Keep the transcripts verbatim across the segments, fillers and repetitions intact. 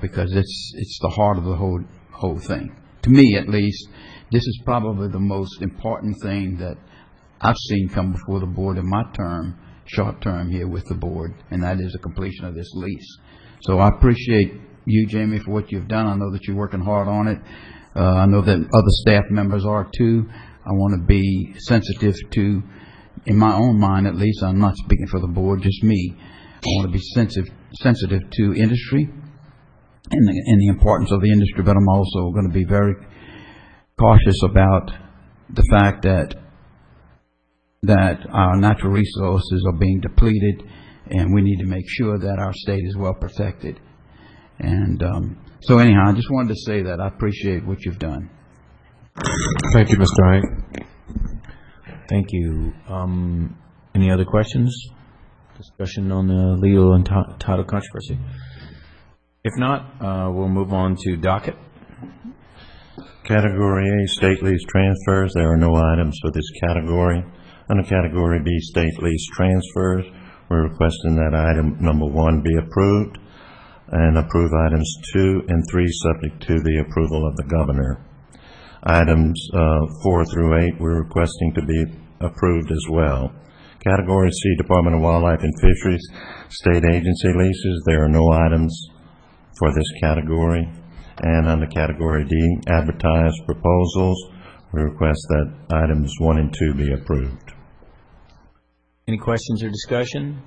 because it's it's the heart of the whole whole thing. To me, at least, this is probably the most important thing that I've seen come before the board in my term, short term here with the board, and that is the completion of this lease. So I appreciate you, Jamie, for what you've done. I know that you're working hard on it. Uh, I know that other staff members are too. I want to be sensitive to, in my own mind at least, I'm not speaking for the board, just me. I want to be sensitive sensitive to industry and the, and the importance of the industry, but I'm also going to be very cautious about the fact that that our natural resources are being depleted, and we need to make sure that our state is well protected. And um, so anyhow, I just wanted to say that I appreciate what you've done. Thank you, Mister Hike. Thank you. Um, any other questions? Discussion on the legal and title controversy? If not, uh, we'll move on to docket. Category A, state lease transfers. There are no items for this category. Under Category B, state lease transfers, we're requesting that item number one be approved and approve items two and three subject to the approval of the governor. Items uh, four through eight, we're requesting to be approved as well. Category C, Department of Wildlife and Fisheries, state agency leases. There are no items for this category. And under Category D, advertised proposals, we request that items one and two be approved. Any questions or discussion?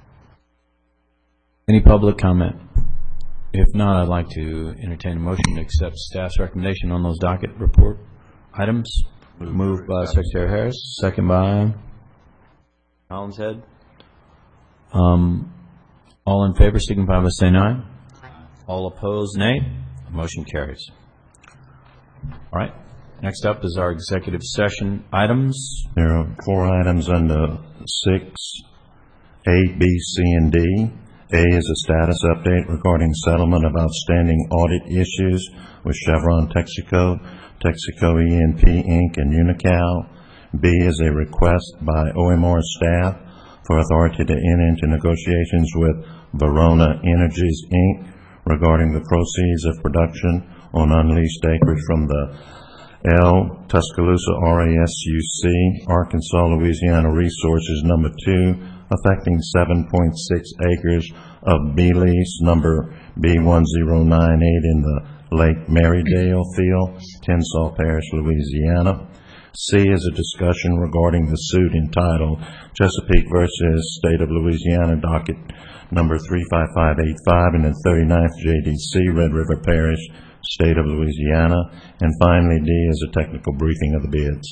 Any public comment? If not, I'd like to entertain a motion to accept staff's recommendation on those docket report items. Moved by Secretary Harris, second by Hollinshead. Um, all in favor, signify by saying aye. All opposed, nay. The motion carries. All right. Next up is our executive session items. There are four items under six, A, B, C, and D. A is a status update regarding settlement of outstanding audit issues with Chevron Texaco, Texaco E and P Incorporated, and Unocal. B is a request by O M R staff for authority to enter into negotiations with Verona Energies, Incorporated regarding the proceeds of production on unleased acreage from the L. Tuscaloosa R A S U C, Arkansas, Louisiana Resources Number two, affecting seven point six acres of B lease number B one zero nine eight in the Lake Marydale field, Tensas Parish, Louisiana. C is a discussion regarding the suit entitled Chesapeake versus State of Louisiana, docket number three five five eight five in the thirty-ninth J D C, Red River Parish, State of Louisiana. And finally, D is a technical briefing of the bids.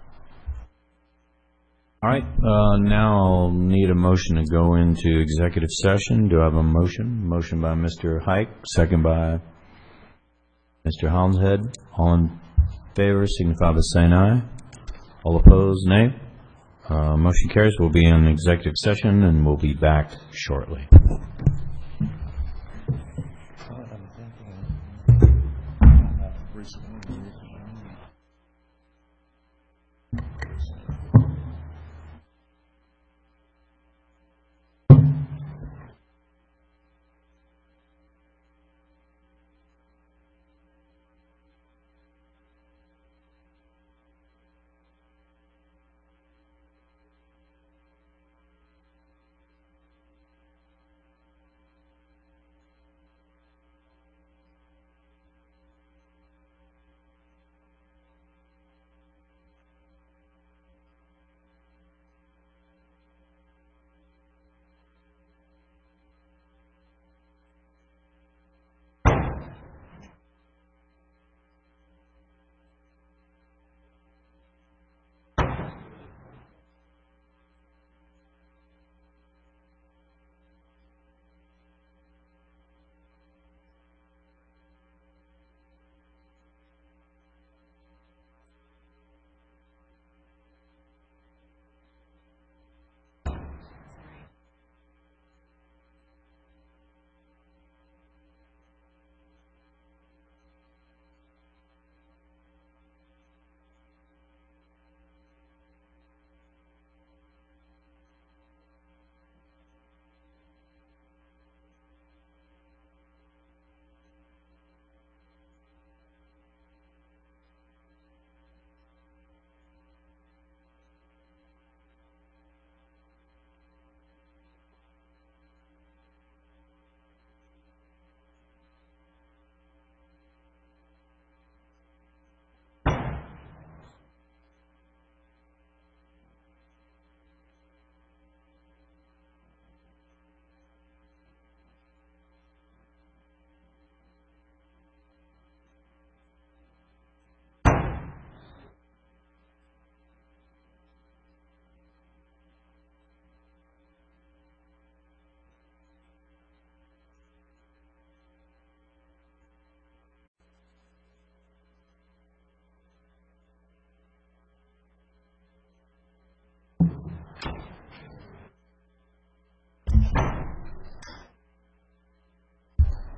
All right. Uh, now I'll need a motion to go into executive session. Do I have a motion? Motion by Mister Hike, second by Mister Hollinshead. All in favor, signify by saying aye. All opposed, nay. Uh, motion carries. We'll be in executive session, and we'll be back shortly.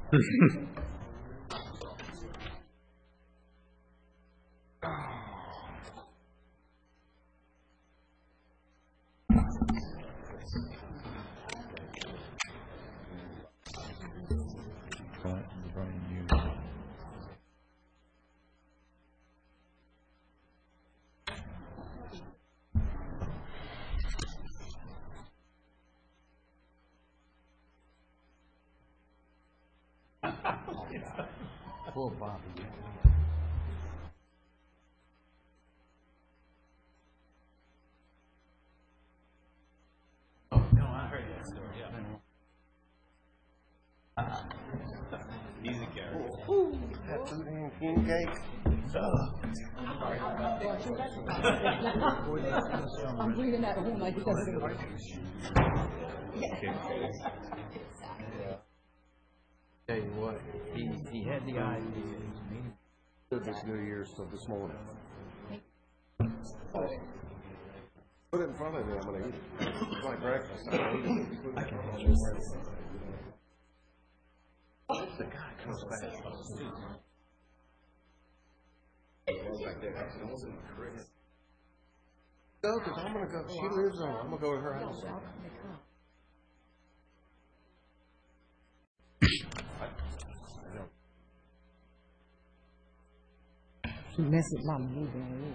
Poor Bobby. Oh, no, I heard that story. Yeah. Easy carry. That food and king cake. I'm bringing that home like it doesn't work. Tell you what, he, he had the idea. Took this New Year's till this morning. Put it in front of me, I'm gonna eat it. It's like breakfast. I'm gonna eat it. I can eat it. The guy comes back. No, because I'm gonna go, she lives on, I'm gonna go to her house. She messed with my mood.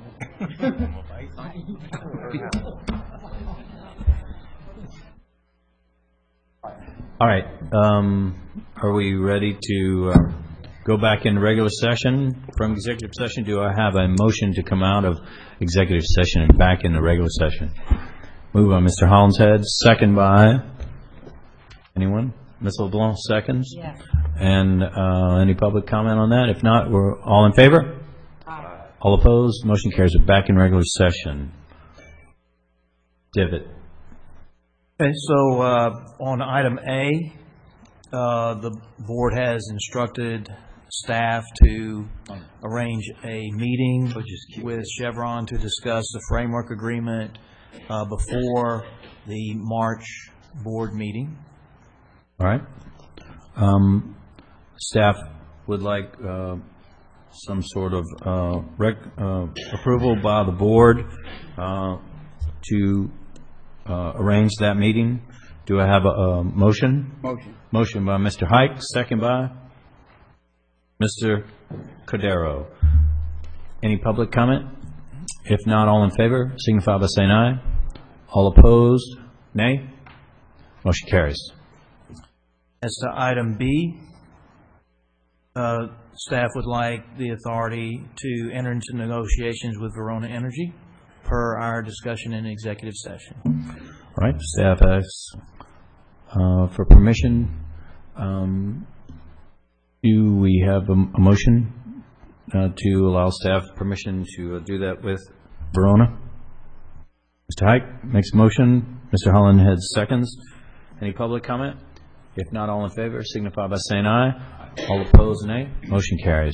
All right, um, are we ready to uh, go back in regular session from executive session? Do I have a motion to come out of executive session and back into regular session? Move by Mister Hollinshead, second by anyone? Miz LeBlanc, seconds? Yes. And uh, any public comment on that? If not, we're all in favor? Aye. All opposed? Motion carries. We're back in regular session. Divot. Okay, so uh, on item A, uh, the board has instructed staff to arrange a meeting with Chevron to discuss the framework agreement uh, before the March board meeting. All right. Um, Staff would like uh, some sort of uh, rec- uh, approval by the board uh, to uh, arrange that meeting. Do I have a a motion? Motion. Motion by Mister Hike, second by Mister Cordero. Any public comment? If not, all in favor, signify by saying aye. All opposed, nay. Motion carries. As to item B, uh, staff would like the authority to enter into negotiations with Verona Energy per our discussion in executive session. All right, staff asks uh, for permission. Um, Do we have a a motion uh, to allow staff permission to uh, do that with Verona? Mister Hike makes a motion. Mister Hollenhead seconds. Any public comment? If not, all in favor, signify by saying aye. All opposed, nay. Motion carries.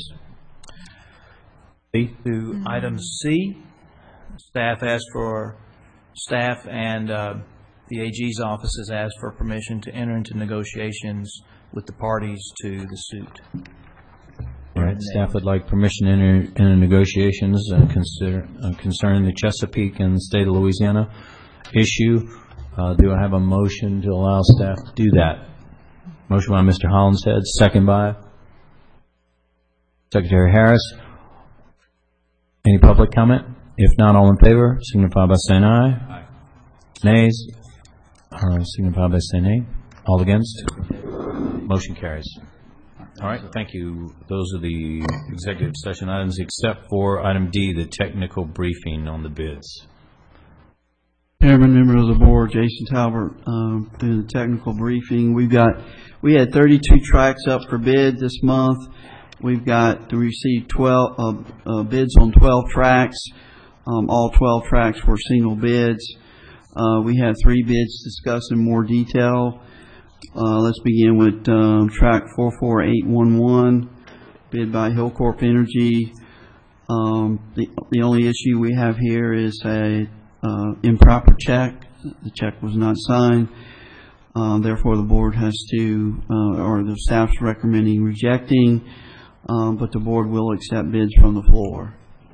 B. To item C, staff asked for, staff and uh, the A G's office has asked for permission to enter into negotiations with the parties to the suit. All right, staff would like permission to enter into negotiations uh, consider- uh, concerning the Chesapeake and the state of Louisiana issue. Uh, Do I have a motion to allow staff to do that? Motion by Mister Hollinshead, second by Secretary Harris. Any public comment? If not, all in favor, signify by saying aye. Aye. Nays? Uh, Signify by saying nay. All against? Motion carries. All right, thank you. Those are the executive session items, except for item D, the technical briefing on the bids. Chairman, member of the board, Jason Talbert, um, doing the technical briefing. We've got, we had thirty-two tracks up for bid this month. We've got to receive twelve uh, uh, bids on twelve tracks. Um, all twelve tracks were single bids. Uh, we have three bids discussed in more detail. Uh, let's begin with um, track four four eight one one, bid by Hillcorp Energy. Um, the, the only issue we have here is a uh, improper check. The check was not signed. Uh, Therefore, the board has to, uh, or the staff's recommending rejecting, um, but the board will accept bids from the floor.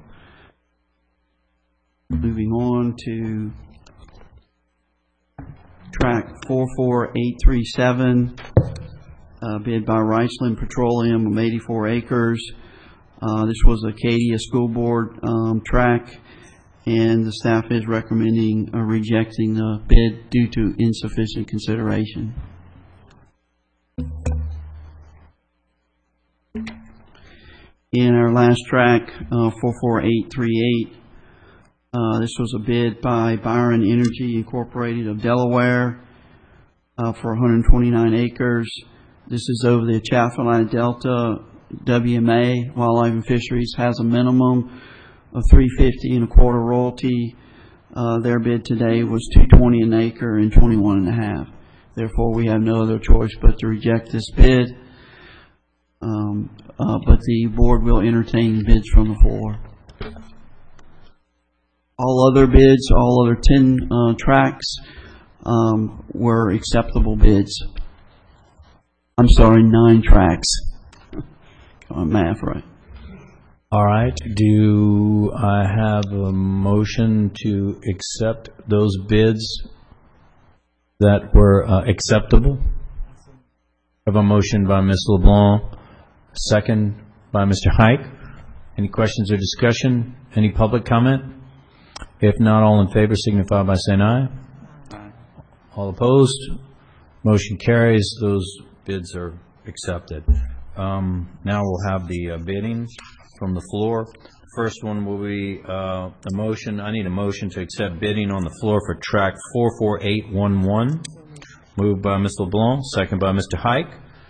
Moving on to track four four eight three seven, uh, bid by Riceland Petroleum of eighty-four acres. Uh, This was Acadia School Board um, track, and the staff is recommending uh, rejecting the bid due to insufficient consideration. In our last track, uh, four four eight three eight, uh, this was a bid by Byron Energy Incorporated of Delaware uh, for one hundred twenty-nine acres. This is over the Atchafalaya Delta. W M A, Wildlife and Fisheries, has a minimum of three fifty and a quarter royalty. Uh, their bid today was two twenty an acre and twenty-one and a half. Therefore, we have no other choice but to reject this bid. Um, uh, but the board will entertain bids from the floor. All other bids, all other ten uh, tracks um, were acceptable bids. I'm sorry, nine tracks. Got my math right. All right. Do I have a motion to accept those bids that were uh, acceptable? I have a motion by Miz LeBlanc, second by Mister Hike. Any questions or discussion? Any public comment? If not, all in favor signify by saying aye. Aye. All opposed? Motion carries. Those bids are accepted. Um, now we'll have the uh, bidding from the floor. First one will be uh, a motion. I need a motion to accept bidding on the floor for track four four eight one one. Moved by Miz LeBlanc, second by Mister Hike.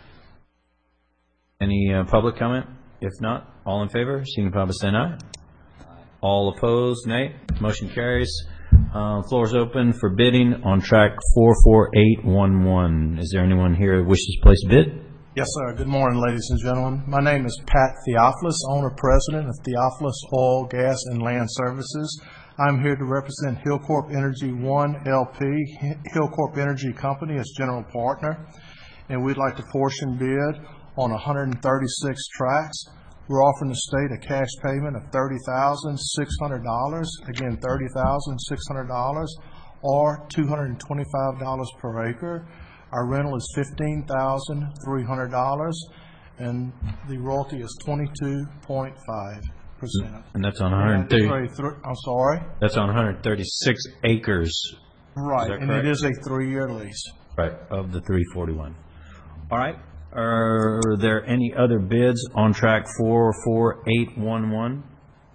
Any uh, public comment? If not, all in favor signify by saying aye. All opposed, nay. Motion carries. Uh, floor is open for bidding on track four four eight one one. Is there anyone here who wishes to place a bid? Yes, sir. Good morning, ladies and gentlemen. My name is Pat Theophilus, owner-president of Theophilus Oil, Gas, and Land Services. I'm here to represent Hillcorp Energy One L P, Hillcorp Energy Company, as general partner, and we'd like to portion bid on one hundred thirty-six tracks. We're offering the state a cash payment of thirty thousand six hundred dollars, again thirty thousand six hundred dollars, or two hundred twenty-five dollars per acre. Our rental is fifteen thousand three hundred dollars, and the royalty is twenty-two point five percent. And that's on one hundred thirty. I'm sorry? That's on one hundred thirty-six acres. Right, and it is a three-year lease. Right, of the three forty-one. All right. Are there any other bids on track four four eight one one?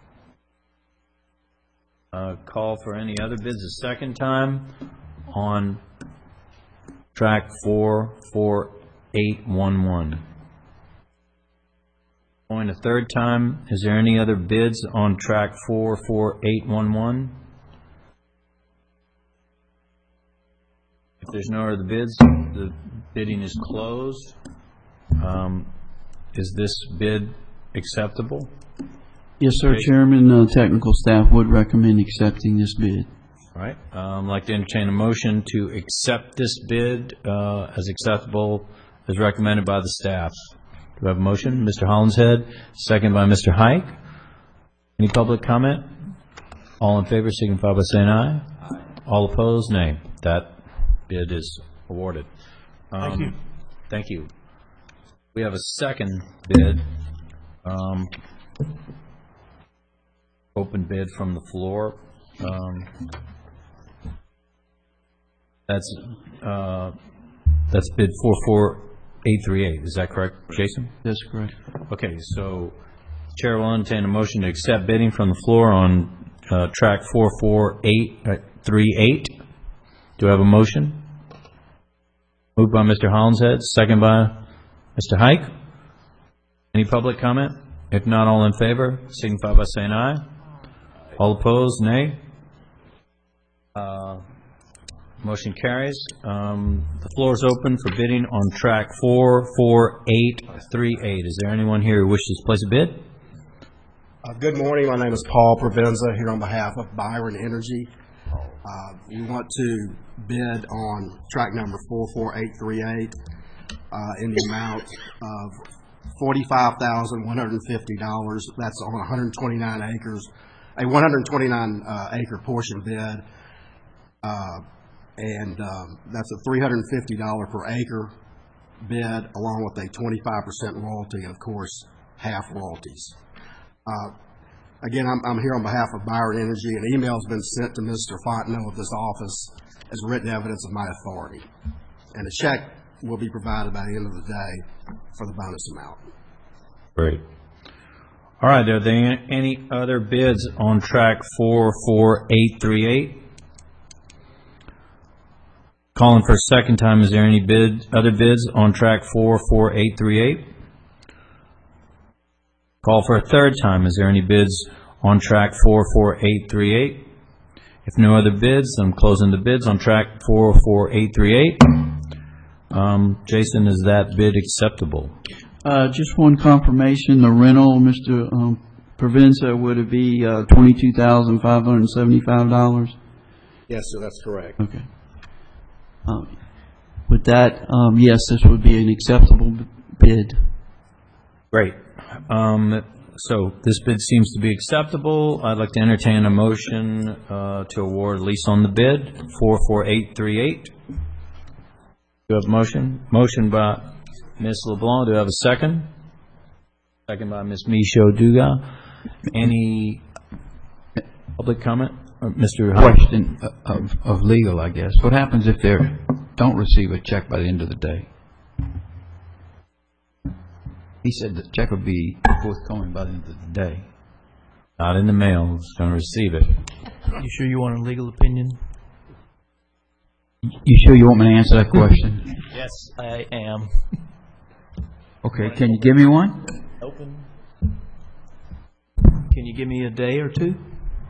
Uh, call for any other bids a second time on track four four eight one one. Going a third time, is there any other bids on track four four eight one one? If there's no other bids, the bidding is closed. Um, is this bid acceptable? Yes, sir, Okay. Chairman. Uh, technical staff would recommend accepting this bid. All right. Um, I'd like to entertain a motion to accept this bid uh, as acceptable as recommended by the staff. Do I have a motion? Mister Hollinshead, second by Mister Hike. Any public comment? All in favor signify by saying aye. Aye. All opposed, nay. That bid is awarded. Um, Thank you. Thank you. We have a second bid. Um, open bid from the floor. Um, That's uh, that's bid four four eight three eight. Is that correct, Jason? That's correct. Okay, so Chair will entertain a motion to accept bidding from the floor on uh, track four four eight three eight. Do I have a motion? Moved by Mister Hollinshead, second by Mister Hike. Any public comment? If not, all in favor, signify by saying aye. All opposed, nay. Uh, Motion carries. Um, the floor is open for bidding on track four four eight three eight. Is there anyone here who wishes to place a bid? Uh, good morning. My name is Paul Provenza here on behalf of Byron Energy. Uh, You want to bid on track number four four eight three eight uh, in the amount of forty-five thousand one hundred fifty dollars. That's on one hundred twenty-nine acres, a one hundred twenty-nine uh, acre portion bid. Uh, And um, that's a three hundred fifty dollars per acre bid, along with a twenty-five percent royalty and, of course, half royalties. Uh, Again, I'm, I'm here on behalf of Byron Energy. An email's been sent to Mister Fontenot of this office as written evidence of my authority. And a check will be provided by the end of the day for the bonus amount. Great. All right, are there any other bids on track four four eight three eight? Calling for a second time, is there any bid, other bids on track four four eight three eight? Call for a third time, is there any bids on track four four eight three eight? If no other bids, then I'm closing the bids on track four four eight three eight. Um, Jason, is that bid acceptable? Uh, just one confirmation, the rental, Mister um, Provenza, would it be uh, twenty-two thousand five hundred seventy-five dollars? Yes, sir, that's correct. Okay. Um, With that, um, yes, this would be an acceptable b- bid. Great. Um, so this bid seems to be acceptable. I'd like to entertain a motion uh, to award lease on the bid, four four eight three eight. Do you have a motion? Motion by Miz LeBlanc. Do I have a second? Second by Miz Michaud Dugas. Any public comment? Uh, Mister Hyde? Question of, of legal, I guess. What happens if they don't receive a check by the end of the day? He said the check will be forthcoming by the end of the day. Not in the mail. It's going to receive it. You sure you want a legal opinion? You sure you want me to answer that question? Yes, I am. Okay, can you give me one? Open. Can you give me a day or two?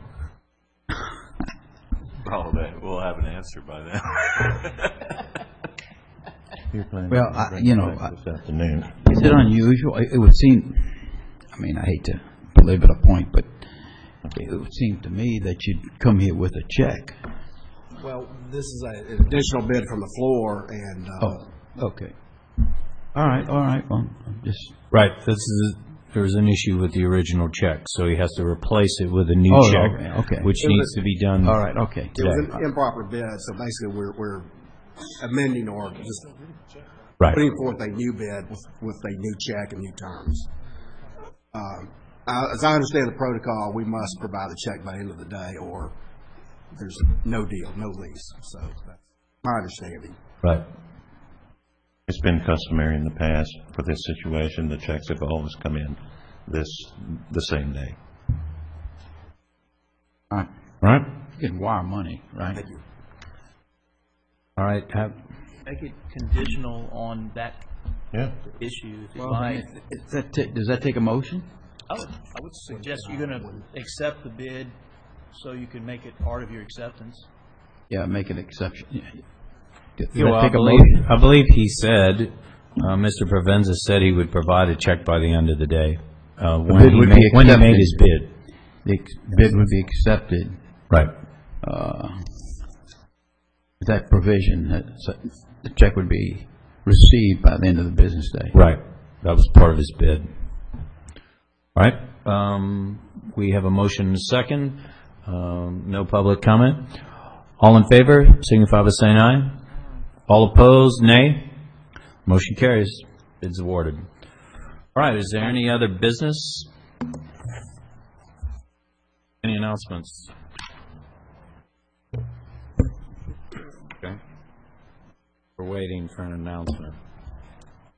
Oh, that, we'll have an answer by then. Well, I, you know, I, This afternoon. is it unusual? It, it would seem, I mean, I hate to belabor the point, but it would seem to me that you'd come here with a check. Well, this is a- an additional bid from the floor, and uh, Oh, okay. All right, all right, well, I'm just, Right. This is, there's an issue with the original check, so he has to replace it with a new Oh, check, okay, okay. which It was needs a- to be done. all right, okay. it was an improper bid, so basically we're, we're amending or just Right. putting forth a new bid with, with a new check and new terms. Um, I- As I understand the protocol, we must provide the check by the end of the day, or there's no deal, no lease. So that's my understanding. Right. It's been customary in the past for this situation, the checks have always come in this, the same day. All right, Right. you can wire money, right? Thank you. All right. Have, Make it conditional on that Yeah. issue, if you Well, like. then, is that ta- does that take a motion? I would, I would suggest you're going to accept the bid so you can make it part of your acceptance. Yeah, make an exception. Yeah. Does Yeah, well, that I take a believe, motion? I believe he said, uh, Mister Provenza said he would provide a check by the end of the day, uh, when bid he would made, be when he made accepted. his bid. The ex- bid would be accepted, Right. uh, that provision, that s- the check would be received by the end of the business day. Right. That was part of his bid. All right. Um, we have a motion and a second. Um, no public comment. All in favor, signify by saying aye. All opposed, nay. Motion carries. Bid's awarded. All right. Is there any other business? Any announcements? Okay. We're waiting for an announcement.